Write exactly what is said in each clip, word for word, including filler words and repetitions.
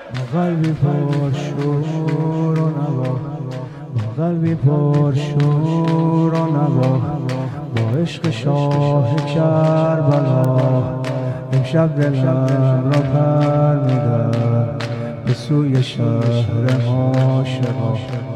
با قلبی پر شور و نوا، با قلبی پر شور و نوا، با عشق شاه کربلا امشب دلم را پر می‌دم به سوی شهر عاشقان.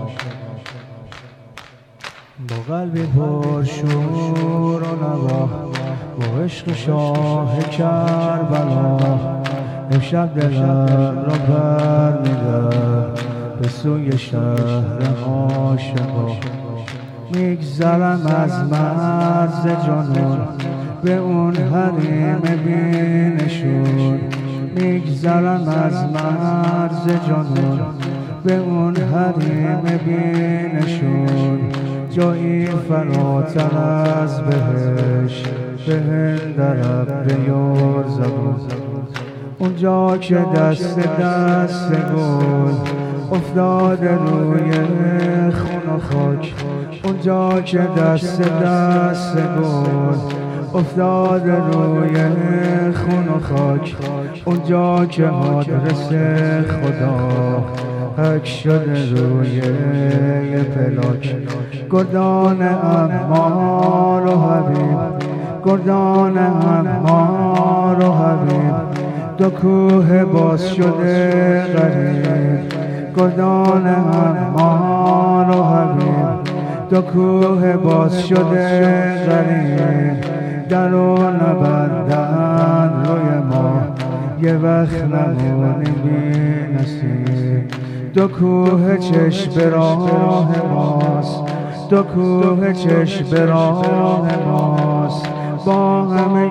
با قلبی پر شور و نوا، با عشق شاه کربلا امشب دلم را پر می‌دم به سوی شهر عاشقان. میگذرم از مرز جنون به اون حریم بینشون، میگذرم از مرز جنون به اون حریم بینشون، جایی فراتر از بهش به هند رب یرزقون. اونجا که دست دست گل افتاده روی خون و خاک، اونجا که دست دست گل افتاده روی خون و خاک، اونجا که مدرسه خدا حک شده روی یه پلاک. گردان عمار و حبیب، گردان عمار و حبیب، دو کوه باز شده غریب. گردان عمار و حبیب، دو کوه باز شده غریب، درو نبندن روی ما یه وقت نمونیم بی نصیب. دو کوه چشم به راه ماست، دو کوه چشم به راه ماست، با همه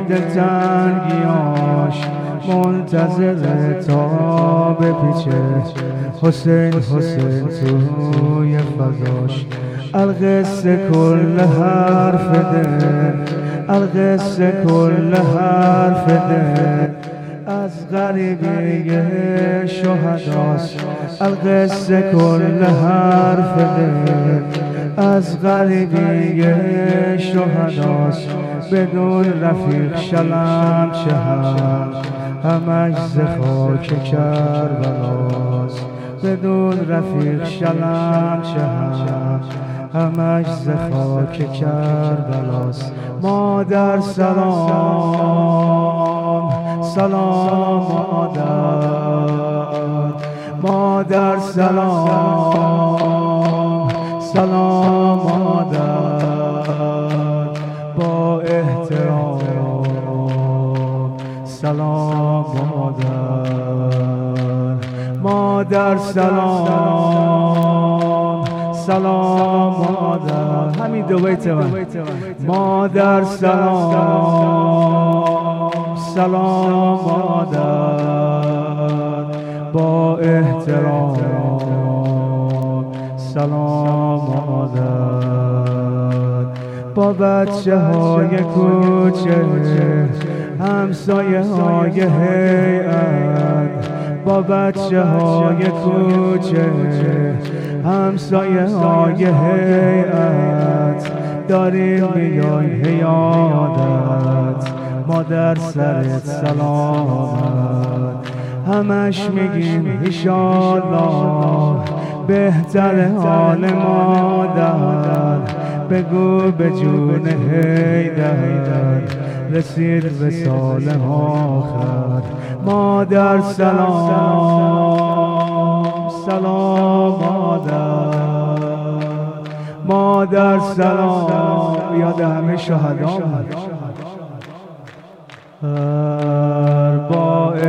دلتنگیاش منتظر تا بپیچه حسین حسین توی فضاش. القصه کل حرف دل، القصه کل حرف دل از غریبی شهداست. القصه کل حرف دل از غریبی شهداست. بدون رفیق شلم چه هم همش ز خاک کربلاست. بدون رفیق شلم چه هم همش ز خاک کربلاست. مادر سلام سلام مادر، مادر سلام سلام مادر، با احترام سلام مادر. مادر سلام سلام مادر، همین دو بیت من. مادر سلام سلام مادر، با احترام سلام مادر. با بچه های کوچه همسایه های هیئت، با بچه های کوچه همسایه های هیئت داریم میای حیادت. مادر سرت سلامت، همش میگیم ایشالله بهتر حال مادر. بگو به جون حیدر رسید به سال آخر. مادر سلام سلام مادر، مادر سلام. یاد همه شهدام با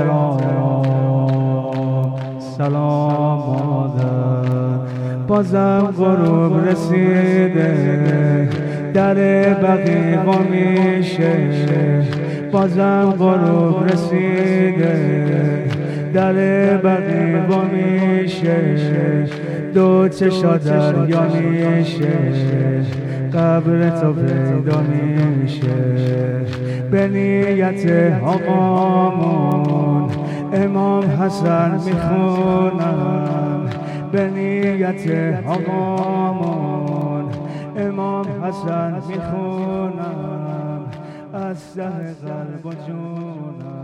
احترام سلام مادر. بازم غروب رسیده در بقیع وا میشه، بازم غروب رسیده در بقیع وا میشه. دو چشا دریا میشه، قبر تو پیدا میشه. به نیت آقامون امام حسن میخونم، به نیت آقامون امام حسن میخونم، از ته قلب و جونم.